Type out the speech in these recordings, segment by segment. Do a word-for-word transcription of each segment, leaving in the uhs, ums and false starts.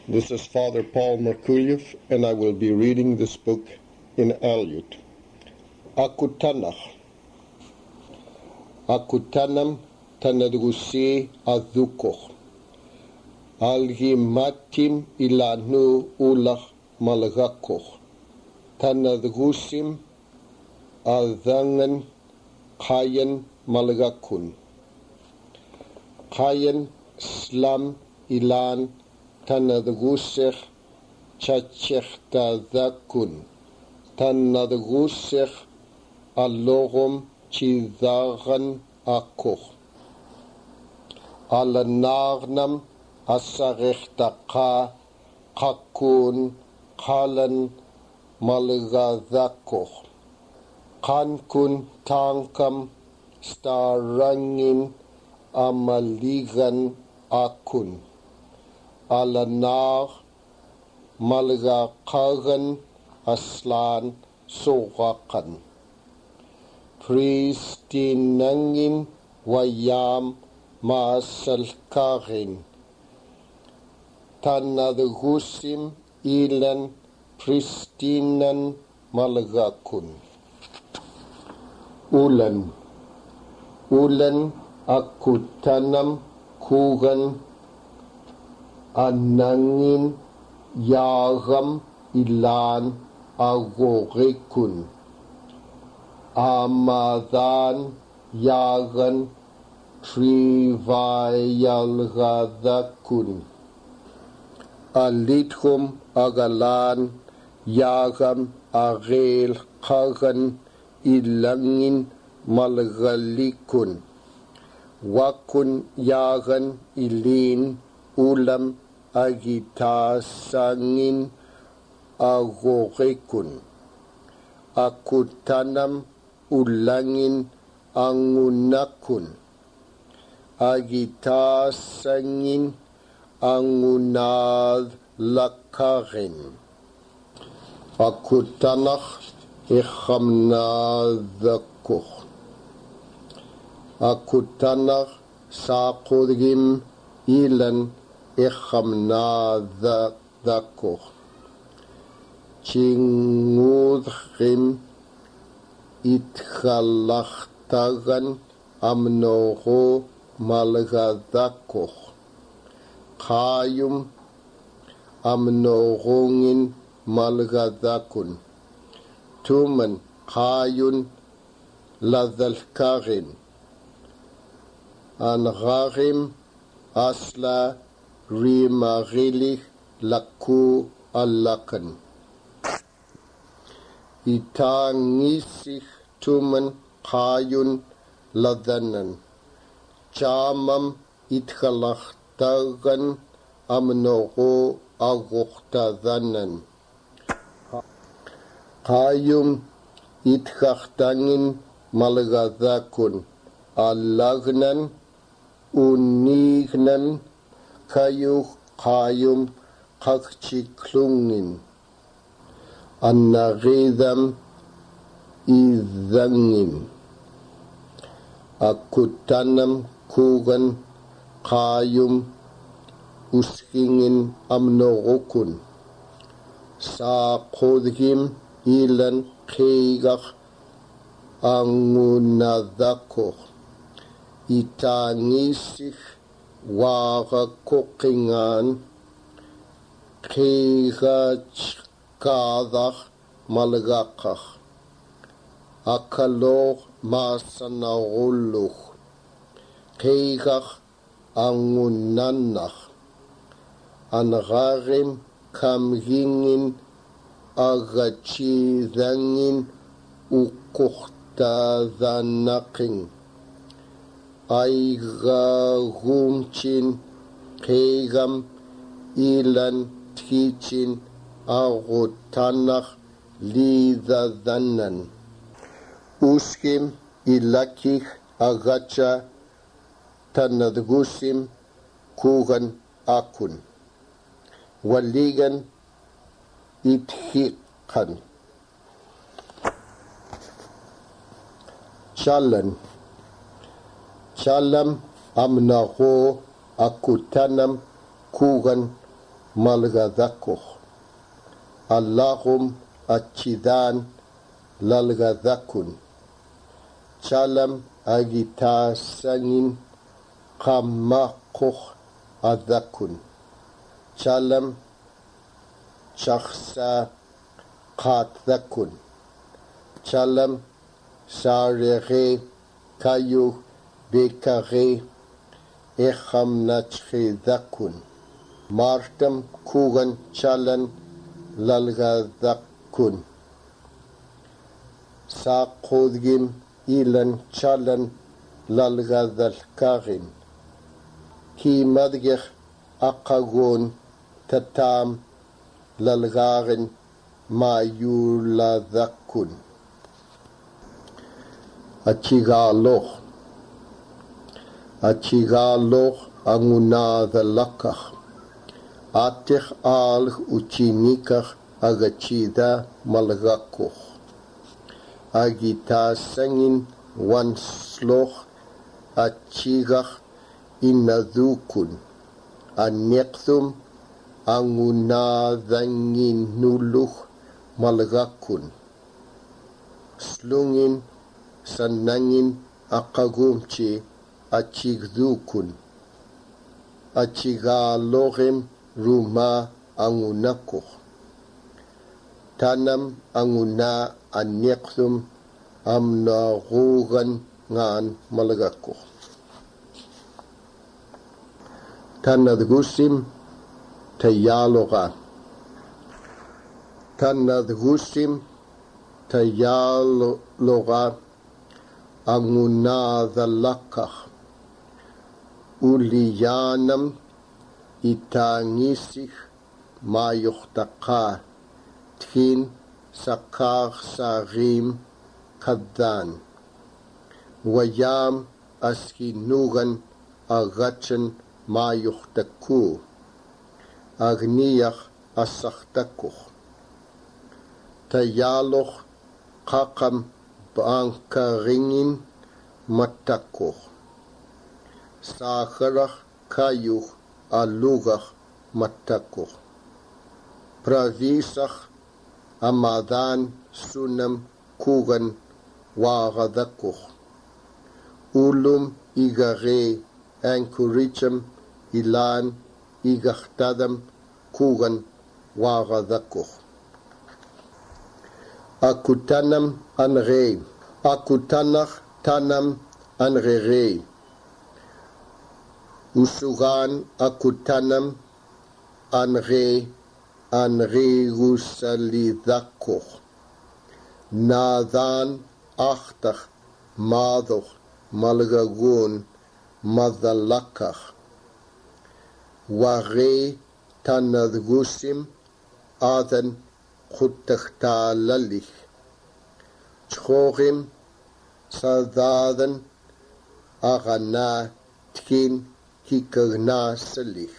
This is Father Paul Merkuliev, and I will be reading this book in Aleut. Akutanach. Akutanam tanadrusi azukoch. Algimatim ilanu ulach malgakoch. Tanadrusim azangan kayan malgakun. Kayan slam ilan tanadrusech chachech tazakun. Tanadrusech alorum chizaran akoch. Alanarnam asarechtaqa kakun kalan malgazakoch. Kankun tankam starangin amaligan akun. Alanar malgakagan aslan sorakan. Pristinangin wayam masalkarin. Tanadrusim ilan pristinan malgakun. Ulan. Ulan akutanam kugan anangin yagam ilan agorikun. Amadan yagan trivayalgadakun. Alitrum agalan yagam arel kagan ilangin malgalikun. Wakun yagan ilin ulam agitasangin agorikun. Akutanam ulangin angunakun. Agitasangin angunad lakarin. Akutanach ichamnadakuch. Akutanach saqudgim ilan ichamnadakuch. Chingudgim itchalachtagan amnoho malgadakoch. Kayum amnohongin malgadakun. Tuman kayun ladalkarin. Angarim asla rimarilich laku alakan. Itangisich tuman kayun ladanan. Chamam itchalachtagan amnoho aguchtadanan. Kayum itchachtangin malgadakun. Alagnan unignan kayuch kayum kakchiklungin. Annaridam izangin. Akutanam kugan kayum uskingin amnorokun. Saqodhim ilan kegach angunadakoch. Itangisich warakokingan kegachkadach malgakach. Akalor masanaruluch. Kegach angunanach. Anrarim kamgingin agachidangin ukuchtadanaking. Aigagumchin kegam ilan tichin arutanach lidadanan. Uskim ilakich agacha tanadgusim kugan akun. Waligan ithikan. Chalan. Chalam amnaho akutanam kugan malgadhakoch. Allahum achidan lalgadhakun. Chalam agita sangin qamakoch adhakun. Chalam shakhsa qatdhakun. Chalam sarere kayu bekare echam nachredhakun. Martam kugan chalan lalgadhakun. Saqodgim ilan chalan lalgadhalkarin. Ki madgich aqagun tatam lalgarin mayuladhakun. Achigaloch. Achigaloch angunadhalakach. Atich al uchinikach agachida malgakoch. Agita sangin wansloch achigach inadhukun. Anekthum angunadhangin nuluch malgakun. Slungin sanangin akagumchi achigdhukun. Achigalochem ruma angunakoch. Tanam anguna anekthum amnarugan ngan malgakoch. Tanadgusim tayaloga. Tanadgusim tayaloga angunadhalakach. Uliyanam itangisich mayuchtaqa. Thin sakar sarim kadan. Wayam askinugan agachan mayuchtaku. Agniyach asachtakuch. Tayaloch kakam bankaringin matakuch. Sakarach kayuch alugach matakuch. Pravisach amadan sunam kugan wagadakuch. Ulum igare ankuricham ilan igachtadam kugan wagadakuch. Akutanam anre. Akutanach tanam anre. Usugan akutanam anre anre gusalidhakoch. Nadan achtach madoch malgagun madalakach. Ware tanadgusim adan khutachtalalich. Chogim sadadan agana tkin hikagna salich.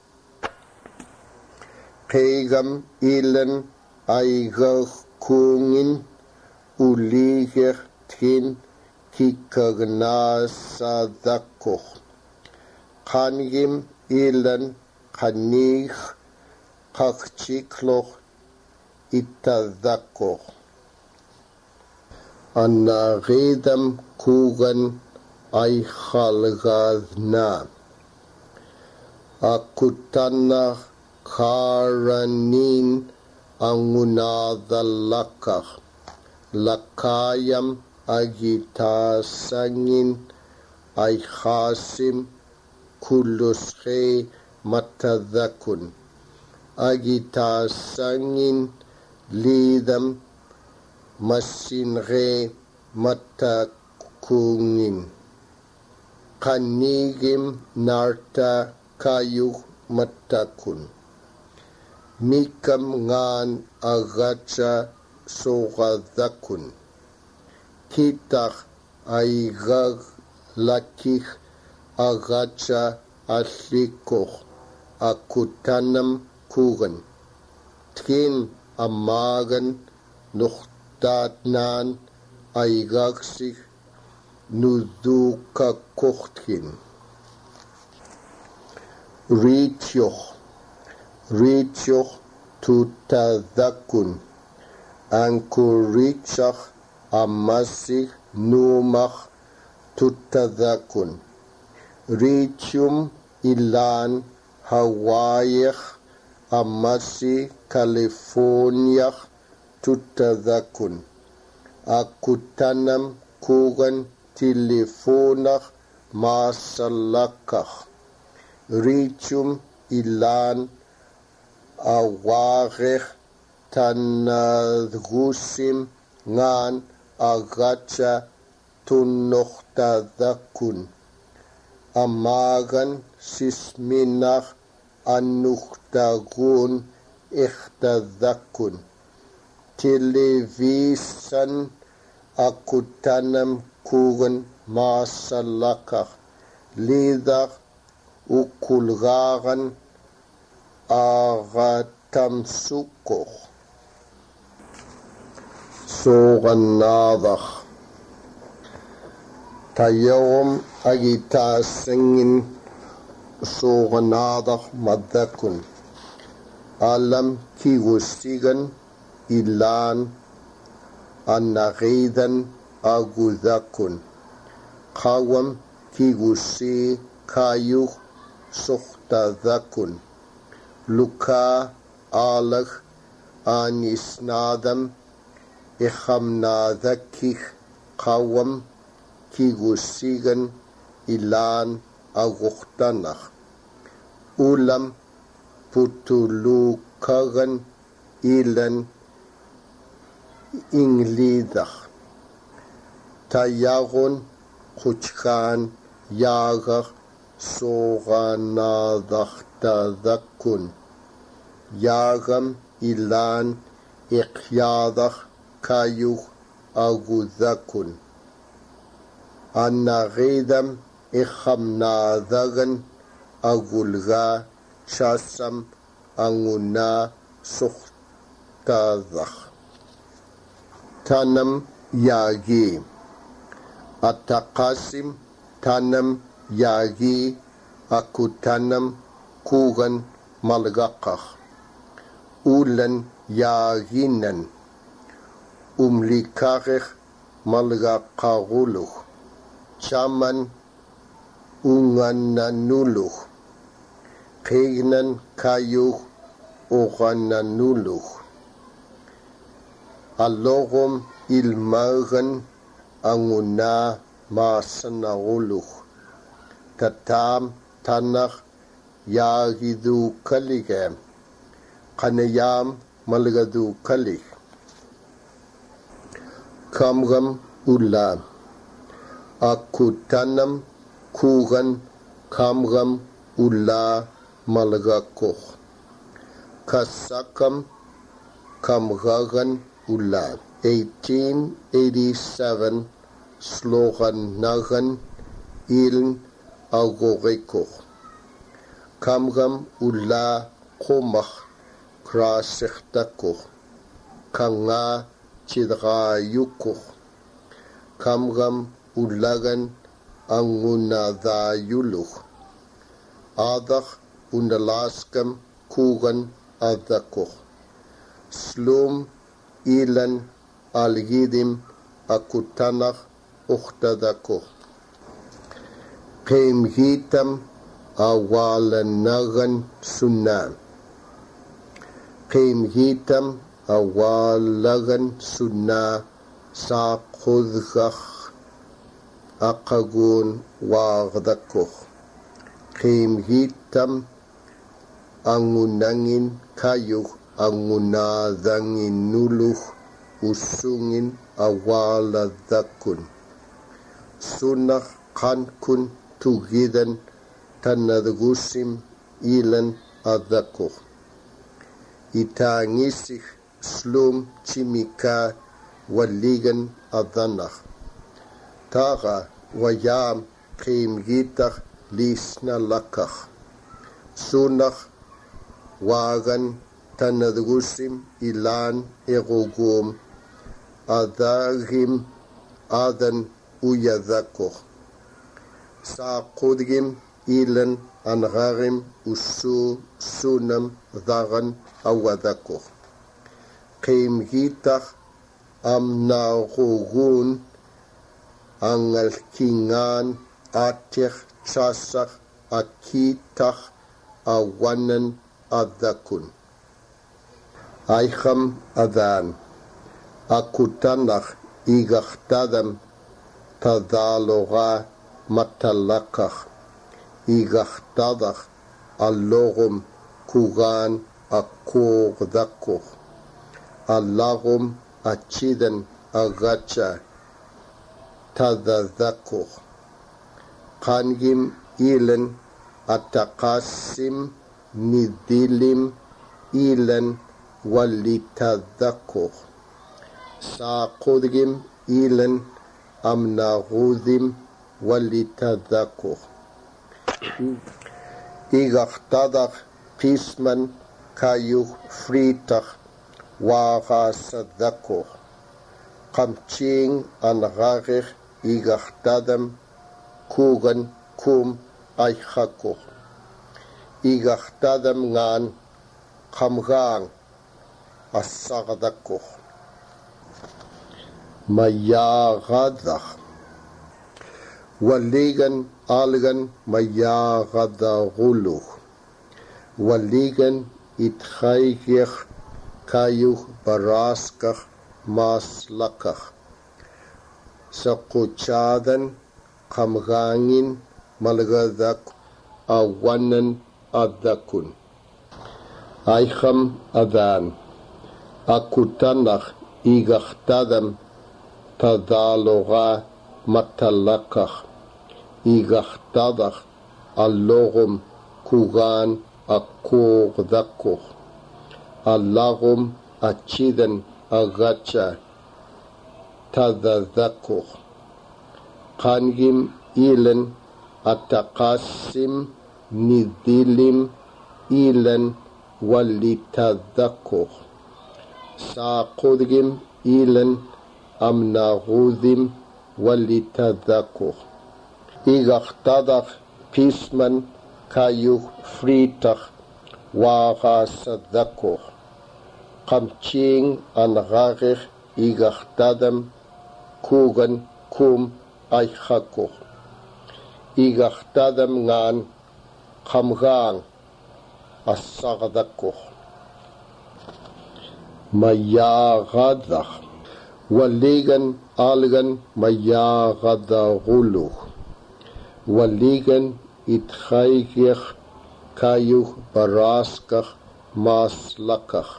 Pegam ilan aigach kungin uliger tkin hikagna sadakoch. Kangim ilan kanich kakchikloch itadakoch. Anaridam kugan ay khalgadna. Akutana karanin angunadhalakach. Lakayam agitasangin ay khasim kulushe matadhakun. Agitasangin lidam masinre matakungin. Kanigim narta kayuk matakun. Mikam ngan agacha sogadakun. Kitach aigag lakich agacha aslikoch. Akutanam kugan. Tkin amagan nuchtatnan aigagsich nuduka kochtkin. Ritioch Richoch tutadakun. Ankurikshach amasig numach tutadakun. Richium ilan Hawaiiach amasi Californiach tutadakun. Akutanam kugan telefonach masalakach. Richium ilan awarech tanadgusim ngan agacha tunochtadakun. Amagan sisminach anuchtagun ichtadakun. Televisan akutanam kugan masalakach. Lidach ukulgaran agatamsukoch. Soganadach. Tayom agitasingin soganadach madakun. Alam kigusigan ilan anagidan agudakun. Kawam kigusi kayuk suhtadakun. Luka alach anisnadam ikhamnadakich kawam kigusigan ilan aguchtanach. Ulam putulukagan ilan inglidach. Tayagun kuchkan yagach soganadach tadakun. Yagam ilan ikyadach kayuk agudakun. Anagidam ikhamnadagan agulga shasam anguna suhtadach. Tanam yagi. Atakasim tanam yagi akutanam kugan malgakach. Ulan yaginan umlikarech malgakaguluch. Chaman ungananuluch. Pegnan kayuch ugananuluch. Alogom ilmagan anguna masanaguluch. Tatam tanach yagidu kaligam. Kanayam malgadu kalig. Kamgam ulam. Akutanam kugan kamgam ula malgakoch. Kasakam kamgagan ula. eighteen eighty-seven slogan nagan iln agorikoch. Kamgam ula komach krasichtakoch. Kanga chidrayukoch. Kamgam ulagan angunadayuluch. Adach unalaskam kugan adakoch. Slum ilan algidim akutanach uchtadakoch. Peimhitam awalanagan sunnam. Peimhitam awalagan sunna saqudgach aqagun wagdakoch. Peimhitam angunangin kayuch angunadangin nuluch usungin awaladakun. Sunach kankun tugidan tanadgusim ilan adakoch. Itangisich slum chimika waligan adanach. Taga wayam qimgitach lisna lakach. Sunach wagan tanadgusim ilan egogum adagim adan uyadakoch. Saqudgim ilan angarim usu sunam dharan awadakur. Qim gitach am narugun angal kingan atich chasach akitach awanan adakun. Aicham adan akutanach igachtadam tadaloga matalakach igachtadach allorum kugan akur dakur allarum achidan agacha tadadakur qangim ilan ataqasim nidilim ilan walitadakur saqudgim ilan amnagudim walitadakur igachtadach pisman kayuh fritach waqasadakur qamching anragich igachtadam kugan kum aichakur igachtadam ngan qamgang asagdakur mayagadach waligan algan mayagadaguluh waligan itchaygich kayuh baraskach maslakach saquchadan qamgangin malgadak awanan adakun aicham adan akutanach igachtadam tadaloga matalakach igachtadach allorum kugan akur dakur allarum achidan agacha tadadakur qangim ilan ataqasim nidilim ilan walitadakur saqudgim ilan amnagudim walitadakur igachtadach pisman kayuh fritach waqasadakur qamching anragich igachtadam kugan kum aichakur igachtadam ngan qamgang asagdakur mayagadach waligan algan mayagadaguluh waligan itchaygich kayuh baraskach maslakach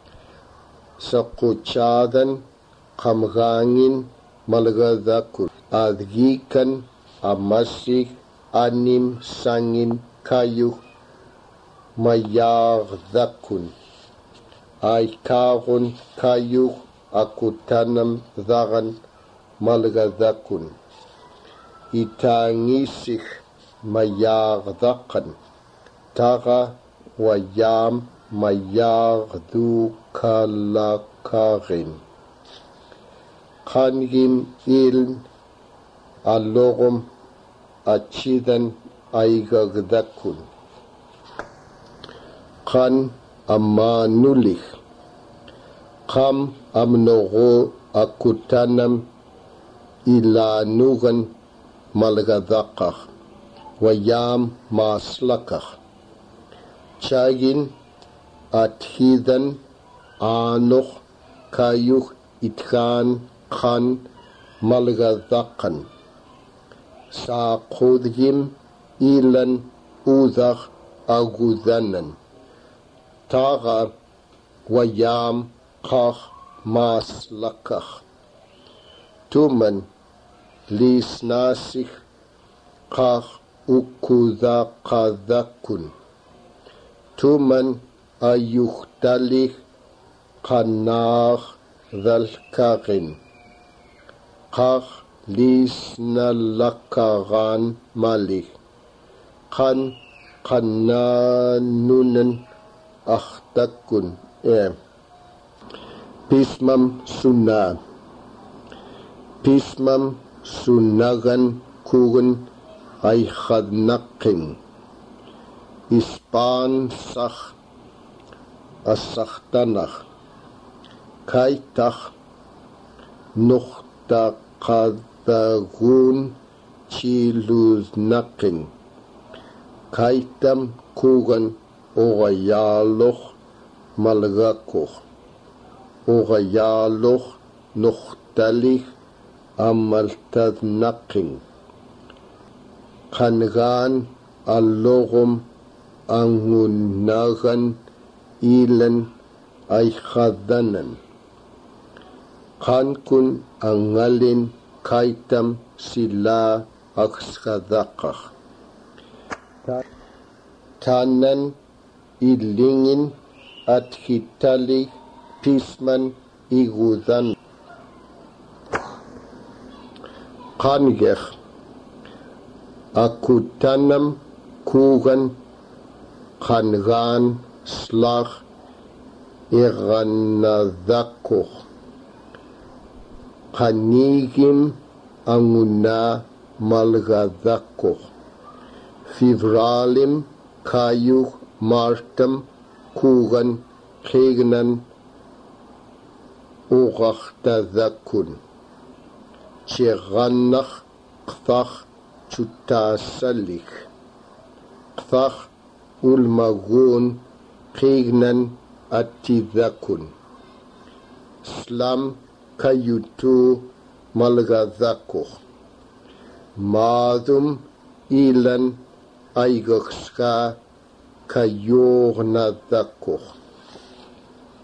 saquchadan qamgangin malgadakur adgikan amasik anim sangin kayuh mayagdakun aykagun kayuh akutanam dhagan malgadakun itangisik mayagdakan taga wayam mayagdu kalakarin qangim il allorum achidan aigagdakun qan amanulich qam amnogo akutanam ilanugan malgadakach wayam maslakach chagin athidan anoch kayuh itkan khan malgadakan saqudgim ilan udach agudanan taga wayam qach maslakach tuman lisnasich qach ukudaqadakun tuman ayuhtalich qanach dhalkarin qach lisnalakagan malik qan qananunan akhtakun eh. Pismam sunnah Pismam sunnagan kugun ay khadnakin Ispan sach asachtanach kaitach nuchta qadagun chiluznakin kaitam kugan ogayaloch malgakoch ogayaloch nuchtalich amaltadnakin kangan allogum angunagan ilan ay khadanan kankun angalin kaitam sila akskadakach tanan ilingin at hitali pisman igudan kangech akutanam kugan kangan slag iganadakoch kanigim anguna malgadakoch fivralim kayuch martam kugan kegnan ugachtadakun chegannach qthach chutasalik qthach ulmagun kegnan atidakun slam kayutu malgadakoch madum ilan aigakska kayornadakoch